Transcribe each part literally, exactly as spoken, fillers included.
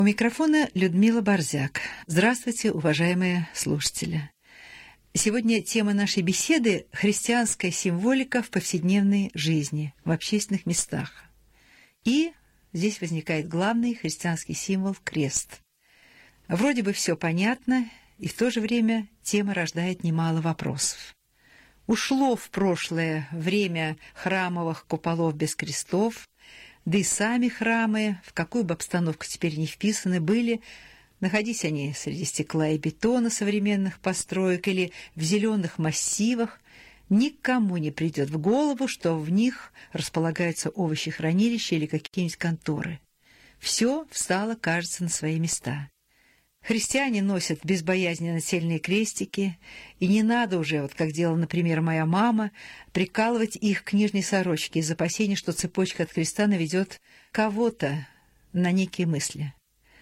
У микрофона Людмила Борзяк. Здравствуйте, уважаемые слушатели. Сегодня тема нашей беседы – христианская символика в повседневной жизни, в общественных местах. И здесь возникает главный христианский символ – крест. Вроде бы все понятно, и в то же время тема рождает немало вопросов. Ушло в прошлое время храмовых куполов без крестов, да и сами храмы, в какую бы обстановку теперь не вписаны были, находись они среди стекла и бетона современных построек или в зеленых массивах, никому не придет в голову, что в них располагаются овощехранилища или какие-нибудь конторы. Все встало, кажется, на свои места. Христиане носят безбоязненно нательные крестики, и не надо уже, вот как делала, например, моя мама, прикалывать их к нижней сорочке из опасения, что цепочка от креста наведет кого-то на некие мысли.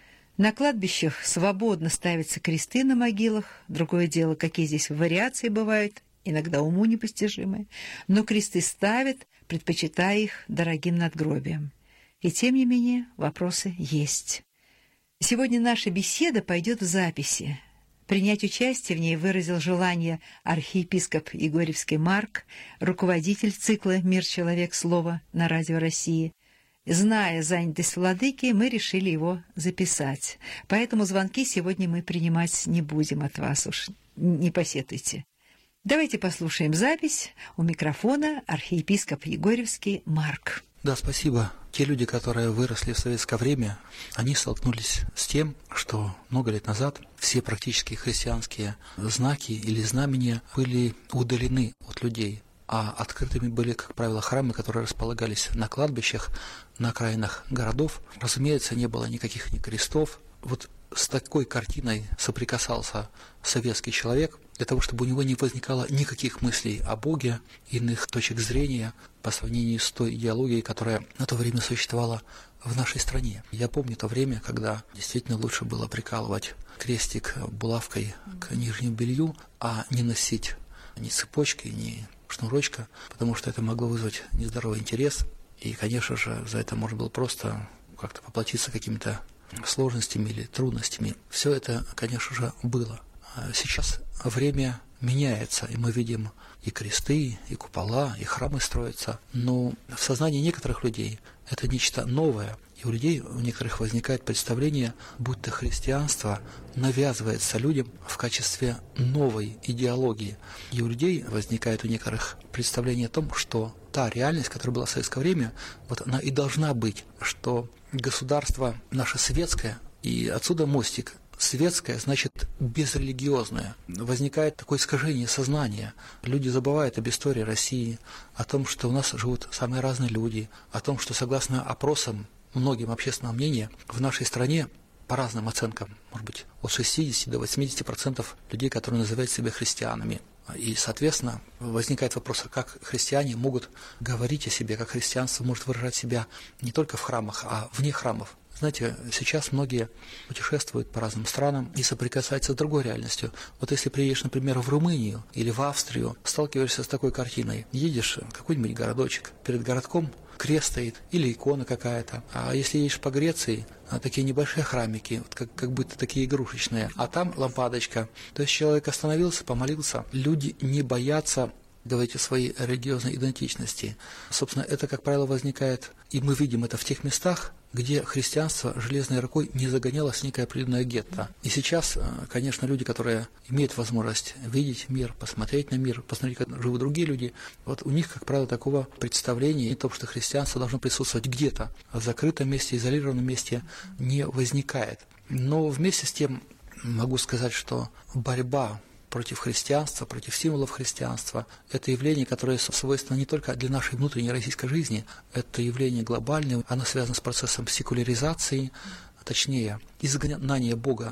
На кладбищах свободно ставятся кресты на могилах, другое дело, какие здесь вариации бывают, иногда уму непостижимые, но кресты ставят, предпочитая их дорогим надгробиям. И тем не менее вопросы есть. Сегодня наша беседа пойдет в записи. Принять участие в ней выразил желание архиепископ Егорьевский Марк, руководитель цикла «Мир, человек, слово» на Радио России. Зная занятость владыки, мы решили его записать. Поэтому звонки сегодня мы принимать не будем от вас, уж не посетуйте. Давайте послушаем запись. У микрофона архиепископ Егорьевский Марк. Да, спасибо. Те люди, которые выросли в советское время, они столкнулись с тем, что много лет назад все практически христианские знаки или знамения были удалены от людей, а открытыми были, как правило, храмы, которые располагались на кладбищах, на окраинах городов. Разумеется, не было никаких ни крестов. Вот с такой картиной соприкасался советский человек, для того, чтобы у него не возникало никаких мыслей о Боге, иных точек зрения по сравнению с той идеологией, которая на то время существовала в нашей стране. Я помню то время, когда действительно лучше было прикалывать крестик булавкой к нижнему белью, а не носить ни цепочки, ни шнурочка, потому что это могло вызвать нездоровый интерес, и, конечно же, за это можно было просто как-то поплатиться какими-то сложностями или трудностями. Все это, конечно же, было. Сейчас время меняется, и мы видим и кресты, и купола, и храмы строятся, но в сознании некоторых людей это нечто новое, и у людей, у некоторых возникает представление, будто христианство навязывается людям в качестве новой идеологии, и у людей возникает у некоторых представление о том, что та реальность, которая была в советское время, вот она и должна быть, что государство наше светское, и отсюда мостик, светское значит безрелигиозное. Возникает такое искажение сознания. Люди забывают об истории России, о том, что у нас живут самые разные люди, о том, что согласно опросам многим общественного мнения в нашей стране по разным оценкам, может быть, от шестидесяти до восьмидесяти процентов людей, которые называют себя христианами. И, соответственно, возникает вопрос, как христиане могут говорить о себе, как христианство может выражать себя не только в храмах, а вне храмов. Знаете, сейчас многие путешествуют по разным странам и соприкасаются с другой реальностью. Вот если приедешь, например, в Румынию или в Австрию, сталкиваешься с такой картиной. Едешь в какой-нибудь городочек, перед городком крест стоит или икона какая-то. А если едешь по Греции, такие небольшие храмики, вот как, как будто такие игрушечные, а там лампадочка. То есть человек остановился, помолился. Люди не боятся говорить о своей религиозной идентичности. Собственно, это, как правило, возникает, и мы видим это в тех местах, где христианство железной рукой не загонялось в некое определенное гетто. И сейчас, конечно, люди, которые имеют возможность видеть мир, посмотреть на мир, посмотреть, как живут другие люди, вот у них, как правило, такого представления о том, что христианство должно присутствовать где-то, в закрытом месте, изолированном месте, не возникает. Но вместе с тем могу сказать, что борьба против христианства, против символов христианства. Это явление, которое свойственно не только для нашей внутренней российской жизни, это явление глобальное, оно связано с процессом секуляризации, точнее, изгнания Бога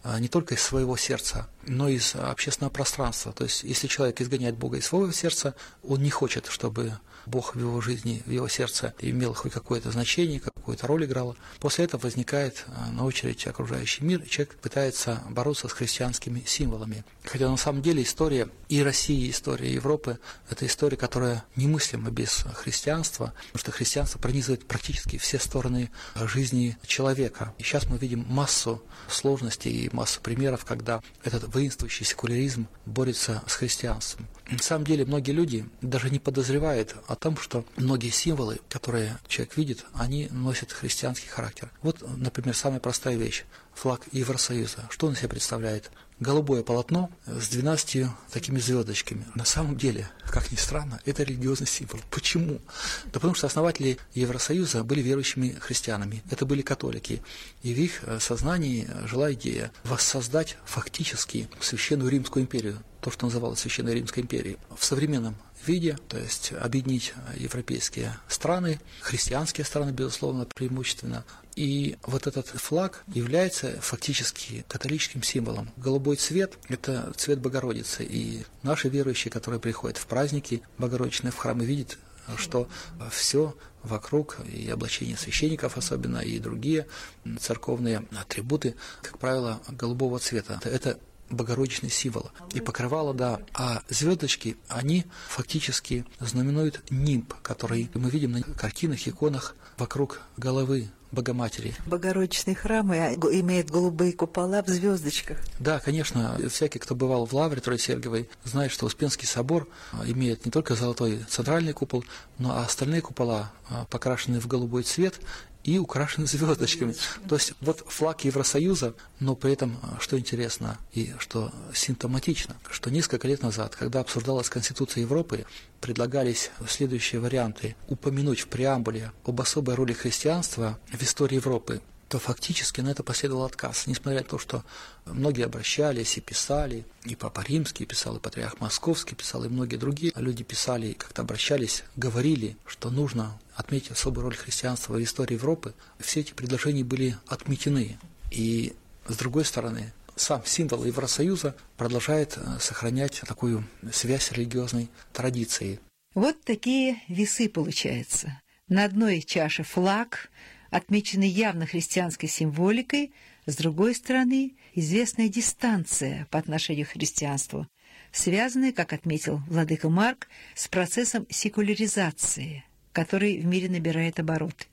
не только из своего сердца, но и из общественного пространства. То есть, если человек изгоняет Бога из своего сердца, он не хочет, чтобы Бог в его жизни, в его сердце имел хоть какое-то значение, какую-то роль играл. После этого возникает на очередь окружающий мир, и человек пытается бороться с христианскими символами. Хотя на самом деле история и России, и история Европы – это история, которая немыслима без христианства, потому что христианство пронизывает практически все стороны жизни человека. И сейчас мы видим массу сложностей и массу примеров, когда этот воинствующий секуляризм борется с христианством. На самом деле многие люди даже не подозревают о том, что многие символы, которые человек видит, они носят христианский характер. Вот, например, самая простая вещь – флаг Евросоюза. Что он из себя представляет? Голубое полотно с двенадцатью такими звездочками. На самом деле, как ни странно, это религиозный символ. Почему? Да потому что основатели Евросоюза были верующими христианами. Это были католики. И в их сознании жила идея воссоздать фактически Священную Римскую империю, то, что называлось Священной Римской империей, в современном виде, то есть объединить европейские страны, христианские страны, безусловно, преимущественно. И вот этот флаг является фактически католическим символом. Голубой цвет – это цвет Богородицы. И наши верующие, которые приходят в праздники Богородичные в храмы, видят, что все вокруг, и облачение священников особенно, и другие церковные атрибуты, как правило, голубого цвета. Это богородичный символ. И покрывало, да. А звездочки, они фактически знаменуют нимб, который мы видим на картинах, иконах вокруг головы Богоматери. Богородичные храмы имеют голубые купола в звездочках. Да, конечно. Всякий, кто бывал в Лавре Троесергиевой, знает, что Успенский собор имеет не только золотой центральный купол, но и остальные купола покрашены в голубой цвет и украшены звездочками. То есть вот флаг Евросоюза, но при этом, что интересно и что симптоматично, что несколько лет назад, когда обсуждалась Конституция Европы, предлагались следующие варианты: упомянуть в преамбуле об особой роли христианства в истории Европы, то фактически на это последовал отказ, несмотря на то, что многие обращались и писали, и Папа Римский писал, и Патриарх Московский писал, и многие другие люди писали, и как-то обращались, говорили, что нужно отметить особую роль христианства в истории Европы. Все эти предложения были отметены. И, с другой стороны, сам символ Евросоюза продолжает сохранять такую связь с религиозной традицией. Вот такие весы получаются. На одной чаше флаг, отмеченный явно христианской символикой, с другой стороны, известная дистанция по отношению к христианству, связанная, как отметил владыка Марк, с процессом секуляризации, который в мире набирает обороты.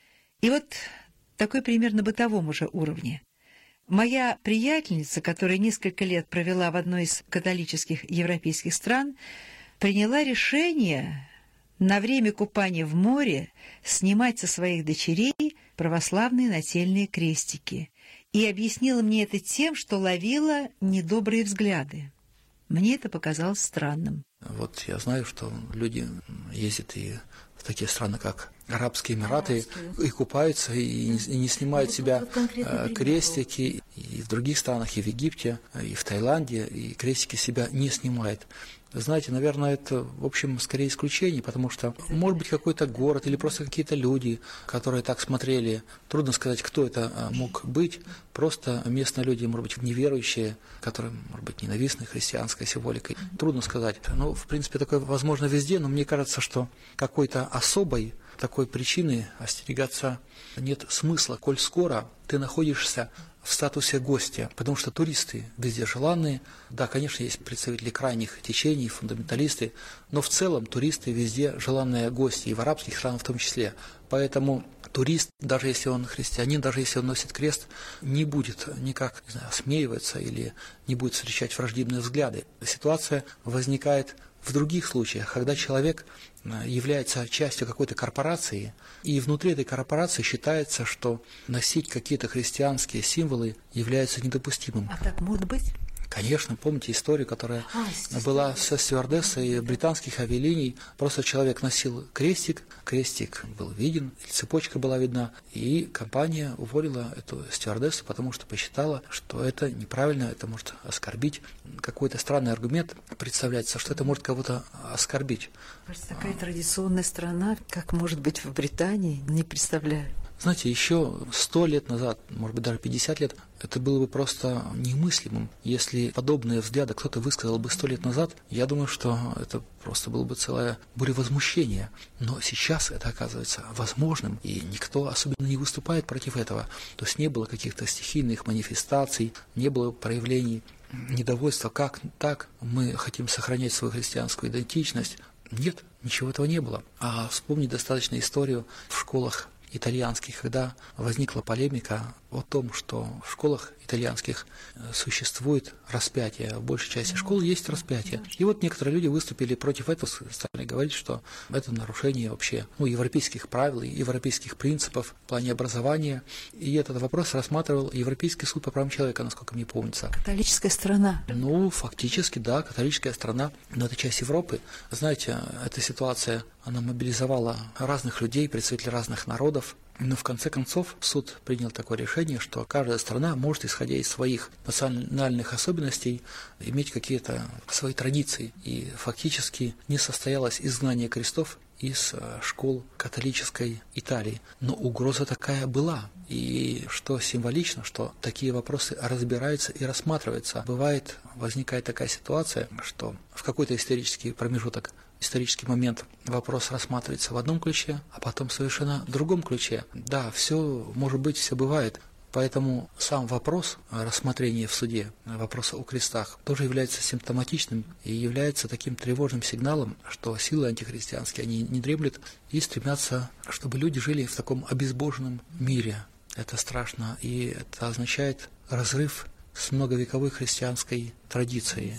И вот такой пример на бытовом уже уровне. Моя приятельница, которая несколько лет провела в одной из католических европейских стран, приняла решение на время купания в море снимать со своих дочерей православные нательные крестики, и объяснила мне это тем, что ловила недобрые взгляды. Мне это показалось странным. Вот я знаю, что люди ездят и в такие страны, как Арабские Эмираты, и купаются, и не, и не снимают с себя крестики, и в других странах, и в Египте, и в Таиланде, и крестики себя не снимают. Знаете, наверное, это, в общем, скорее исключение, потому что, может быть, какой-то город или просто какие-то люди, которые так смотрели. Трудно сказать, кто это мог быть. Просто местные люди, может быть, неверующие, которым, может быть, ненавистны христианской символикой. Трудно сказать. Ну, в принципе, такое возможно везде, но мне кажется, что какой-то особой такой причины остерегаться нет смысла, коль скоро ты находишься в статусе гостя, потому что туристы везде желанные. Да, конечно, есть представители крайних течений, фундаменталисты, но в целом туристы везде желанные гости, и в арабских странах в том числе. Поэтому турист, даже если он христианин, даже если он носит крест, не будет никак, не знаю, осмеиваться или не будет встречать враждебные взгляды. Ситуация возникает в других случаях, когда человек является частью какой-то корпорации, и внутри этой корпорации считается, что носить какие-то христианские символы является недопустимым. А так может быть? Конечно, помните историю, которая а, была со стюардессой британских авиалиний. Просто человек носил крестик, крестик был виден, цепочка была видна, и компания уволила эту стюардессу, потому что посчитала, что это неправильно, это может оскорбить. Какой-то странный аргумент представляется, что это может кого-то оскорбить. Такая традиционная страна, как может быть в Британии, не представляю. Знаете, еще сто лет назад, может быть, даже пятьдесят лет, это было бы просто немыслимым. Если подобные взгляды кто-то высказал бы сто лет назад, я думаю, что это просто было бы целая буря возмущения. Но сейчас это оказывается возможным, и никто особенно не выступает против этого. То есть не было каких-то стихийных манифестаций, не было проявлений недовольства, как так мы хотим сохранять свою христианскую идентичность. Нет, ничего этого не было. А вспомнить достаточно историю в школах итальянских, когда возникла полемика о том, что в школах итальянских существует распятие. В большей части школ есть распятие. И вот некоторые люди выступили против этого, стали говорить, что это нарушение вообще ну, европейских правил, европейских принципов в плане образования. И этот вопрос рассматривал Европейский суд по правам человека, насколько мне помнится. Католическая страна. Ну, фактически, да, католическая страна, но это часть Европы. Знаете, эта ситуация, она мобилизовала разных людей, представителей разных народов. Но в конце концов суд принял такое решение, что каждая страна может, исходя из своих национальных особенностей, иметь какие-то свои традиции. И фактически не состоялось изгнание крестов из школ католической Италии. Но угроза такая была. И что символично, что такие вопросы разбираются и рассматриваются. Бывает, возникает такая ситуация, что в какой-то исторический промежуток исторический момент вопрос рассматривается в одном ключе, а потом совершенно в другом ключе. Да, все может быть, все бывает. Поэтому сам вопрос рассмотрения в суде вопроса о крестах тоже является симптоматичным и является таким тревожным сигналом, что силы антихристианские, они не дремлют и стремятся, чтобы люди жили в таком обезбоженном мире. Это страшно, и это означает разрыв с многовековой христианской традицией.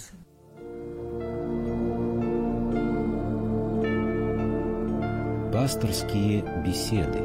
Пасторские беседы.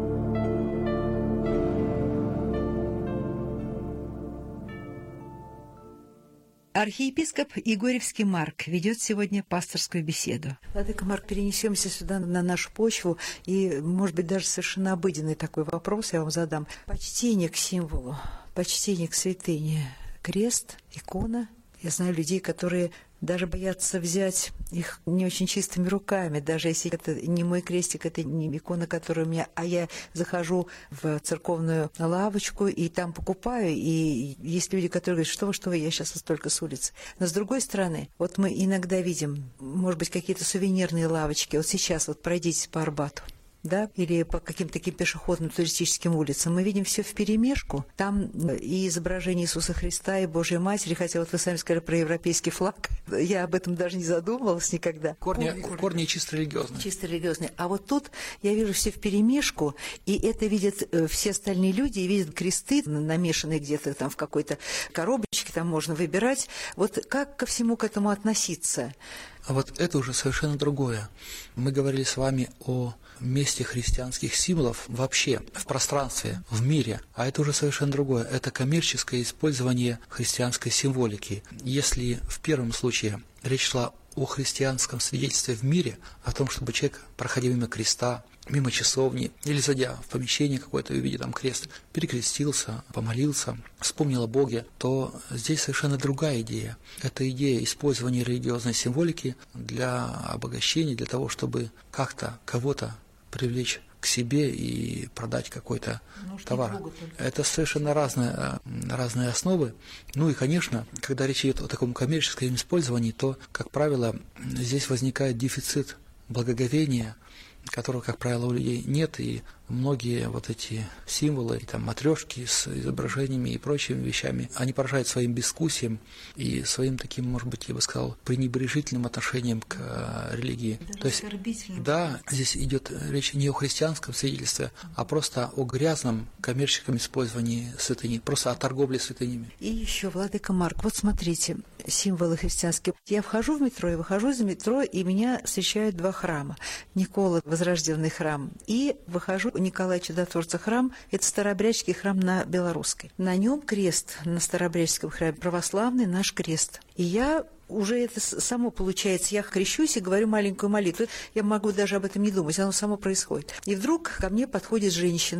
Архиепископ Егорьевский Марк ведет сегодня пасторскую беседу. Владыка Марк, перенесемся сюда на нашу почву, и, может быть, даже совершенно обыденный такой вопрос я вам задам. Почтение к символу, почтение к святыне, крест, икона. Я знаю людей, которые даже боятся взять их не очень чистыми руками, даже если это не мой крестик, это не икона, которая у меня, а я захожу в церковную лавочку и там покупаю, и есть люди, которые говорят, что вы, что вы, я сейчас вас только с улицы. Но с другой стороны, вот мы иногда видим, может быть, какие-то сувенирные лавочки, вот сейчас вот пройдитесь по Арбату, да, или по каким-то таким пешеходным туристическим улицам, мы видим все вперемешку. Там и изображение Иисуса Христа, и Божьей Матери, хотя вот вы сами сказали про европейский флаг, я об этом даже не задумывалась никогда. Корни, корни, корни чисто религиозные. Чисто религиозные. А вот тут я вижу все вперемешку, и это видят все остальные люди, и видят кресты, намешанные где-то там в какой-то коробочке, там можно выбирать. Вот как ко всему к этому относиться? А вот это уже совершенно другое. Мы говорили с вами о месте христианских символов вообще в пространстве, в мире, а это уже совершенно другое. Это коммерческое использование христианской символики. Если в первом случае речь шла о христианском свидетельстве в мире, о том, чтобы человек, проходя мимо креста, мимо часовни или зайдя в помещение какое-то и увидя там крест, перекрестился, помолился, вспомнил о Боге, то здесь совершенно другая идея. Это идея использования религиозной символики для обогащения, для того, чтобы как-то кого-то привлечь к себе и продать какой-то Может, товар. Это совершенно разные, разные основы. Ну и, конечно, когда речь идет о таком коммерческом использовании, то, как правило, здесь возникает дефицит благоговения, которого, как правило, у людей нет, и многие вот эти символы, там, матрешки с изображениями и прочими вещами, они поражают своим безвкусием и своим таким, может быть, я бы сказал, пренебрежительным отношением к религии. Даже То есть, да, здесь идет речь не о христианском свидетельстве, а просто о грязном коммерческом использовании святыни, просто о торговле святынями. И еще, владыка Марк, вот смотрите, символы христианские. Я вхожу в метро и выхожу из метро, и меня встречают два храма. Никола, возрожденный храм, и выхожу Николая Чудотворца храм, это Старообрядческий храм на Белорусской. На нем крест, на Старообрядческом храме, православный наш крест. И я уже это само получается, я крещусь и говорю маленькую молитву. Я могу даже об этом не думать, оно само происходит. И вдруг ко мне подходит женщина,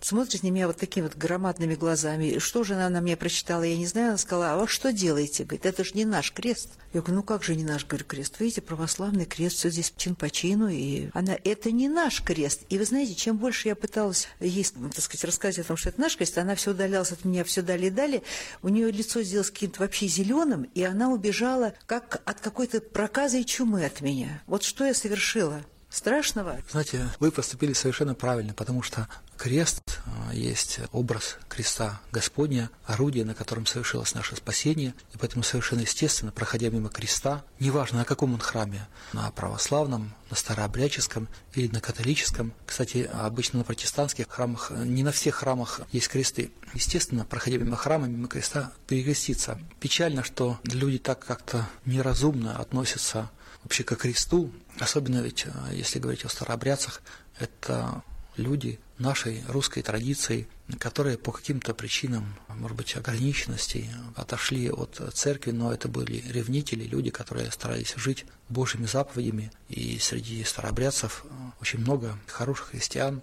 смотрит на меня вот такими вот громадными глазами. Что же она на меня прочитала, я не знаю. Она сказала: а вы что делаете? Говорит: это же не наш крест. Я говорю: ну как же не наш? Говорю: крест. Видите, православный крест, все здесь чин по чину. И она: это не наш крест. И вы знаете, чем больше я пыталась ей, так сказать, рассказать о том, что это наш крест, она все удалялась от меня, все далее и далее. У нее лицо сделалось каким-то вообще зеленым, и она убежала как от какой-то проказы и чумы от меня. Вот что я совершила страшного. Знаете, вы поступили совершенно правильно, потому что крест есть образ креста Господня, орудие, на котором совершилось наше спасение, и поэтому совершенно естественно, проходя мимо креста, неважно, на каком он храме, на православном, на старообрядческом или на католическом, кстати, обычно на протестантских храмах, не на всех храмах есть кресты, естественно, проходя мимо храма, мимо креста, перекреститься. Печально, что люди так как-то неразумно относятся вообще ко кресту, особенно ведь, если говорить о старообрядцах, это люди нашей русской традиции, которые по каким-то причинам, может быть, ограниченностей, отошли от церкви, но это были ревнители, люди, которые старались жить Божьими заповедями, и среди старообрядцев очень много хороших христиан,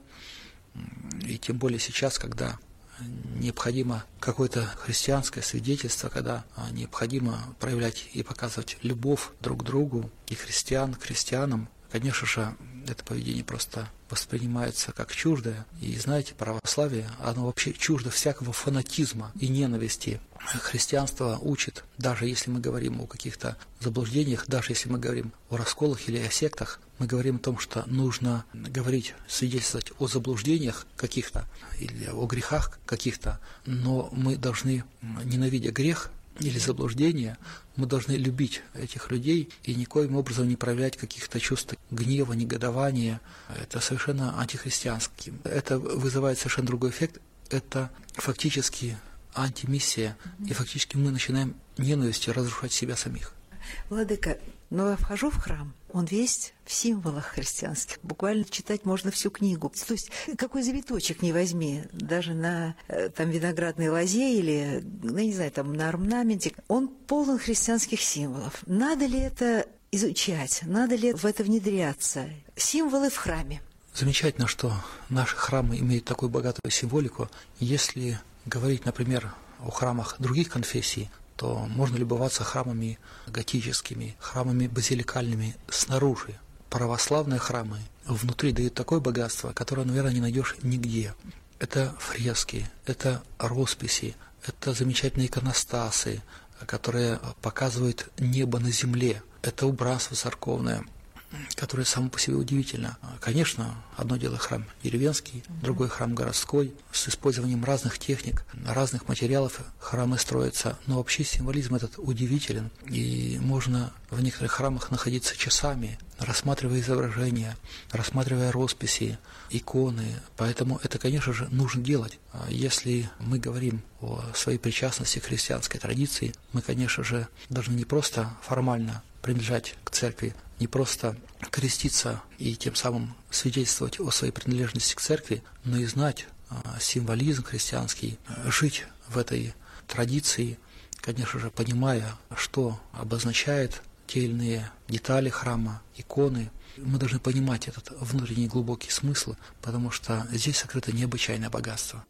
и тем более сейчас, когда необходимо какое-то христианское свидетельство, когда необходимо проявлять и показывать любовь друг к другу, и христиан к христианам. Конечно же, это поведение просто воспринимается как чуждое. И знаете, православие, оно вообще чуждо всякого фанатизма и ненависти. Христианство учит, даже если мы говорим о каких-то заблуждениях, даже если мы говорим о расколах или о сектах, мы говорим о том, что нужно говорить, свидетельствовать о заблуждениях каких-то или о грехах каких-то, но мы должны, ненавидя грех или заблуждение, мы должны любить этих людей и никоим образом не проявлять каких-то чувств гнева, негодования. Это совершенно антихристиански. Это вызывает совершенно другой эффект. Это фактически антимиссия, и фактически мы начинаем ненавистью разрушать себя самих. Владыка, но я вхожу в храм, он весь в символах христианских. Буквально читать можно всю книгу. То есть какой завиточек не возьми, даже на там виноградной лозе или, ну, не знаю, там на орнаменте, он полон христианских символов. Надо ли это изучать? Надо ли в это внедряться? Символы в храме. Замечательно, что наши храмы имеют такую богатую символику. Если говорить, например, о храмах других конфессий, то можно любоваться храмами готическими, храмами базиликальными снаружи. Православные храмы внутри дают такое богатство, которое, наверное, не найдешь нигде. Это фрески, это росписи, это замечательные иконостасы, которые показывают небо на земле. Это убранство церковное, которое само по себе удивительно. Конечно, одно дело храм деревенский, другой храм городской, с использованием разных техник, разных материалов храмы строятся, но вообще символизм этот удивителен, и можно в некоторых храмах находиться часами, рассматривая изображения, рассматривая росписи, иконы, поэтому это, конечно же, нужно делать. Если мы говорим о своей причастности к христианской традиции, мы, конечно же, должны не просто формально принадлежать к церкви, не просто креститься и тем самым свидетельствовать о своей принадлежности к церкви, но и знать символизм христианский, жить в этой традиции, конечно же, понимая, что обозначает те или иные детали храма, иконы. Мы должны понимать этот внутренний глубокий смысл, потому что здесь сокрыто необычайное богатство.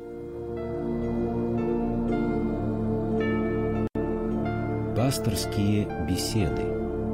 Пасторские беседы.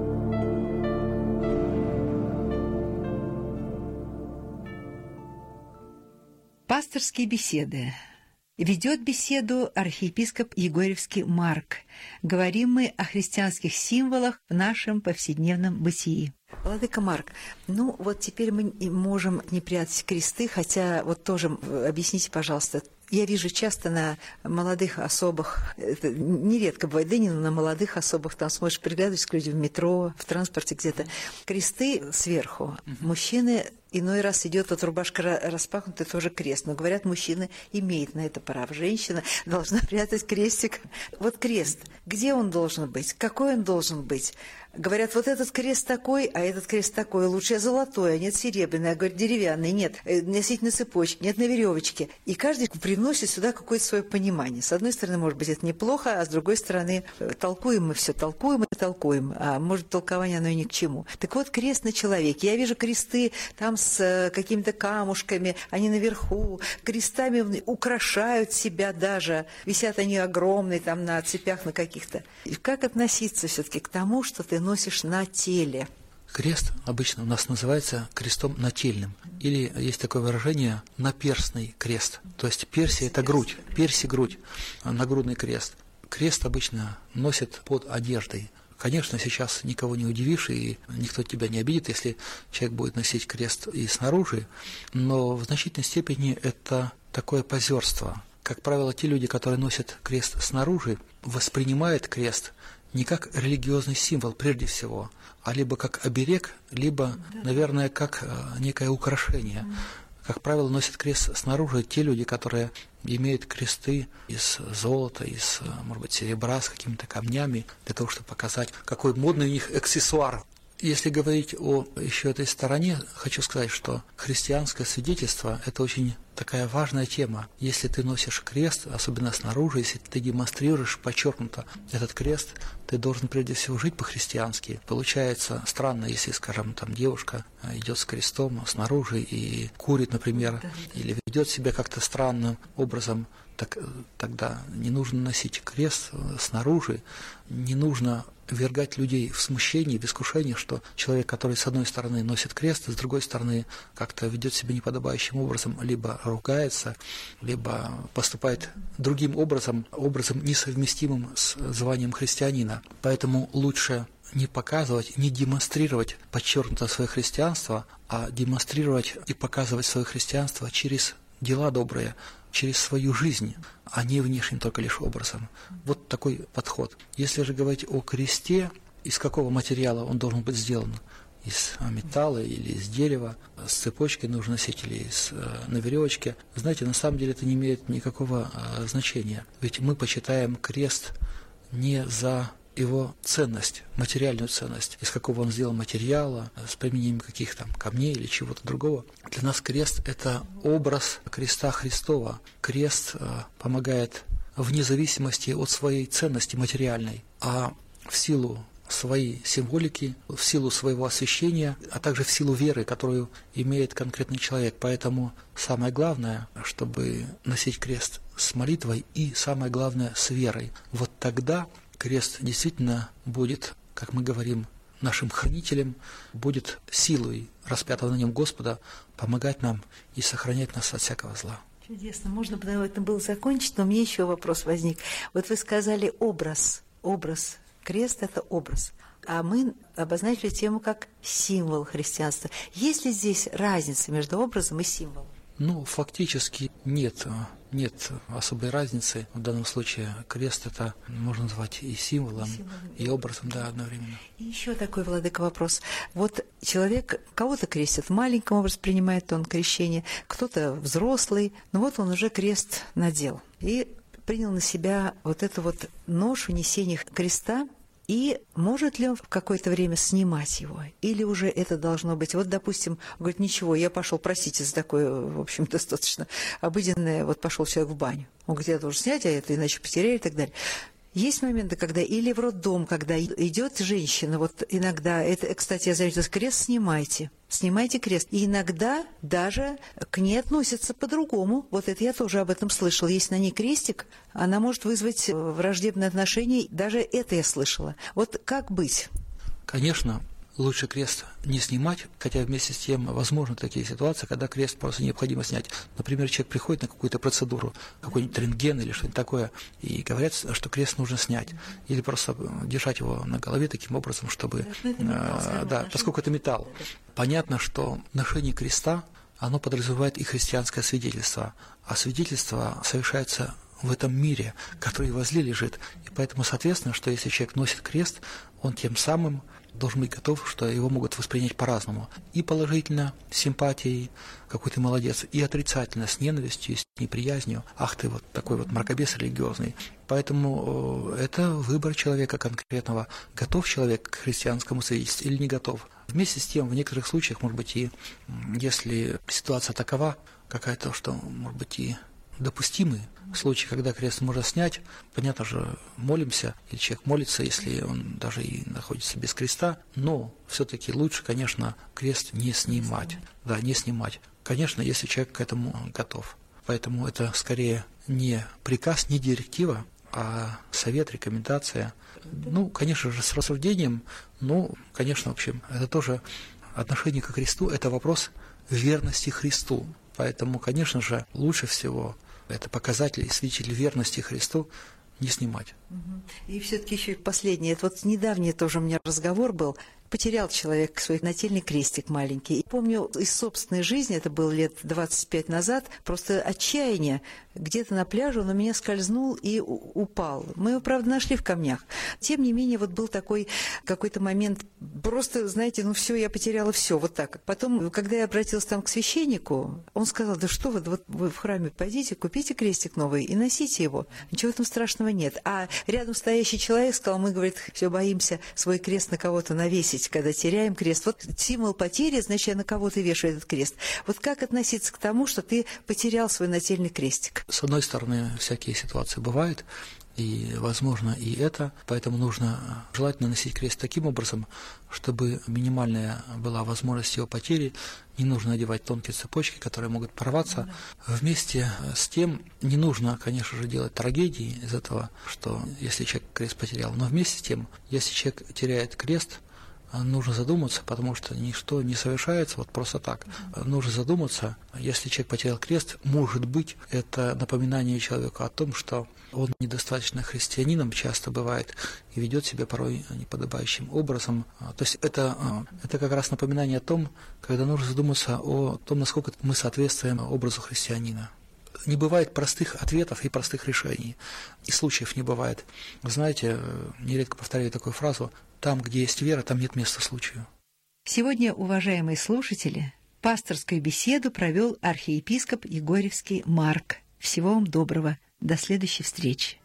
Пасторские беседы. Ведет беседу архиепископ Егорьевский Марк. Говорим мы о христианских символах в нашем повседневном бытии. Владыка Марк, ну вот теперь мы можем не прятать кресты, хотя вот тоже объясните, пожалуйста, я вижу часто на молодых особых, это нередко бывает, да не на молодых особых, там смотришь, приглядываешься к людям в метро, в транспорте где-то, кресты сверху. Uh-huh. Мужчины, иной раз идет вот рубашка распахнута, тоже крест, но говорят, мужчина имеет на это право, женщина должна прятать крестик. Вот крест, где он должен быть, какой он должен быть? Говорят, вот этот крест такой, а этот крест такой. Лучше золотой, а нет серебряный. А говорят, деревянный. Нет, носить на цепочке, нет на веревочке. И каждый привносит сюда какое-то свое понимание. С одной стороны, может быть, это неплохо, а с другой стороны, толкуем мы все, толкуем и толкуем. А может, толкование оно и ни к чему. Так вот, крест на человеке. Я вижу кресты там с какими-то камушками, они наверху, крестами украшают себя даже. Висят они огромные там на цепях на каких-то. И как относиться все-таки к тому, что ты носишь на теле? Крест обычно у нас называется крестом нательным. Или есть такое выражение «наперстный крест». То есть перси – это грудь, перси – грудь, нагрудный крест. Крест обычно носят под одеждой. Конечно, сейчас никого не удивишь, и никто тебя не обидит, если человек будет носить крест и снаружи, но в значительной степени это такое позерство. Как правило, те люди, которые носят крест снаружи, воспринимают крест не как религиозный символ прежде всего, а либо как оберег, либо, наверное, как некое украшение. Как правило, носят крест снаружи те люди, которые имеют кресты из золота, из, может быть, серебра, с какими-то камнями, для того, чтобы показать, какой модный у них аксессуар. Если говорить о еще этой стороне, хочу сказать, что христианское свидетельство – это очень такая важная тема. Если ты носишь крест, особенно снаружи, если ты демонстрируешь подчеркнуто этот крест, ты должен прежде всего жить по-христиански. Получается странно, если, скажем, там девушка идет с крестом снаружи и курит, например, или ведет себя как-то странным образом, так, тогда не нужно носить крест снаружи, не нужно ввергать людей в смущение, в искушение, что человек, который с одной стороны носит крест, с другой стороны как-то ведет себя неподобающим образом, либо ругается, либо поступает другим образом, образом несовместимым с званием христианина. Поэтому лучше не показывать, не демонстрировать подчеркнуто свое христианство, а демонстрировать и показывать свое христианство через дела добрые, через свою жизнь, а не внешним только лишь образом. Вот такой подход. Если же говорить о кресте, из какого материала он должен быть сделан? Из металла или из дерева, с цепочкой нужно носить или из, на веревочке. Знаете, на самом деле это не имеет никакого а, значения. Ведь мы почитаем крест не за его ценность, материальную ценность, из какого он сделан материала, с применением каких там камней или чего-то другого. Для нас крест – это образ креста Христова. Крест э, помогает вне зависимости от своей ценности материальной, а в силу своей символики, в силу своего освящения, а также в силу веры, которую имеет конкретный человек. Поэтому самое главное, чтобы носить крест с молитвой и, самое главное, с верой. Вот тогда крест действительно будет, как мы говорим, нашим хранителем, будет силой распятого на нем Господа помогать нам и сохранять нас от всякого зла. Чудесно. Можно бы на этом было закончить, но мне еще вопрос возник. Вот вы сказали образ, образ. Крест – это образ. А мы обозначили тему как символ христианства. Есть ли здесь разница между образом и символом? Ну, фактически нет, нет особой разницы. В данном случае крест это можно назвать и символом, и, символом, и образом, да, одновременно. И еще такой, владыка, вопрос. Вот человек кого-то крестит, в маленьком образе принимает он крещение, кто-то взрослый, но вот он уже крест надел и принял на себя вот эту вот ношу несения креста. И может ли он в какое-то время снимать его? Или уже это должно быть? Вот, допустим, говорит, ничего, я пошел, простите за такое, в общем, достаточно обыденное, вот пошел человек в баню. Он говорит, я должен снять, а это иначе потеряю и так далее. Есть моменты, когда или в роддом, когда идет женщина, вот иногда, это, кстати, я заметила, крест снимайте, снимайте крест. И иногда даже к ней относятся по-другому. Вот это я тоже об этом слышала. Если на ней крестик, она может вызвать враждебные отношения. Даже это я слышала. Вот как быть? Конечно, лучше крест не снимать, хотя вместе с тем возможны такие ситуации, когда крест просто необходимо снять. Например, человек приходит на какую-то процедуру, какой-нибудь рентген или что-нибудь такое, и говорят, что крест нужно снять. Или просто держать его на голове таким образом, чтобы... Да, да, поскольку это металл. Понятно, что ношение креста, оно подразумевает и христианское свидетельство. А свидетельство совершается в этом мире, который возле лежит. И поэтому, соответственно, что если человек носит крест, он тем самым должен быть готов, что его могут воспринять по-разному. И положительно, с симпатией, какой ты молодец, и отрицательно, с ненавистью, с неприязнью. Ах ты вот такой вот мракобес религиозный. Поэтому это выбор человека конкретного, готов человек к христианскому свидетельству или не готов. Вместе с тем, в некоторых случаях, может быть, и если ситуация такова, какая-то, что, может быть, и допустимый случай, когда крест можно снять, понятно же, молимся, или человек молится, если он даже и находится без креста, но все-таки лучше, конечно, крест не снимать. Да, не снимать. Конечно, если человек к этому готов. Поэтому это скорее не приказ, не директива, а совет, рекомендация. Ну, конечно же, с рассуждением, ну, конечно, в общем, это тоже отношение к Христу, это вопрос верности Христу. Поэтому, конечно же, лучше всего это показатель и свидетель верности Христу не снимать. И все-таки еще последнее. Это вот недавний тоже у меня разговор был. Потерял человек свой нательный крестик маленький. И помню из собственной жизни, это было лет двадцать пять назад, просто отчаяние. Где-то на пляже он у меня скользнул и упал. Мы его, правда, нашли в камнях. Тем не менее, вот был такой какой-то момент, просто, знаете, ну все, я потеряла все, вот так. Потом, когда я обратилась там к священнику, он сказал: да что вы, вот вы в храме пойдите, купите крестик новый и носите его. Ничего в этом страшного нет. А рядом стоящий человек сказал: мы, говорит, все боимся свой крест на кого-то навесить, когда теряем крест. Вот символ потери, значит, я на кого-то вешаю этот крест. Вот как относиться к тому, что ты потерял свой нательный крестик? С одной стороны, всякие ситуации бывают, и, возможно, и это, поэтому нужно желательно носить крест таким образом, чтобы минимальная была возможность его потери, не нужно надевать тонкие цепочки, которые могут порваться. Вместе с тем не нужно, конечно же, делать трагедии из этого, что если человек крест потерял, но вместе с тем, если человек теряет крест, нужно задуматься, потому что ничто не совершается вот просто так. Нужно задуматься, если человек потерял крест, может быть, это напоминание человеку о том, что он недостаточно христианином часто бывает и ведет себя порой неподобающим образом. То есть это, это как раз напоминание о том, когда нужно задуматься о том, насколько мы соответствуем образу христианина. Не бывает простых ответов и простых решений, и случаев не бывает. Вы знаете, нередко повторяю такую фразу: там, где есть вера, там нет места случаю. Сегодня, уважаемые слушатели, пасторскую беседу провел архиепископ Егорьевский Марк. Всего вам доброго. До следующей встречи.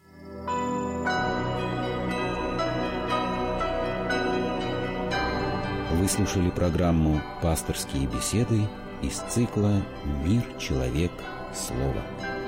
Вы слушали программу «Пасторские беседы» из цикла «Мир, человек, слово».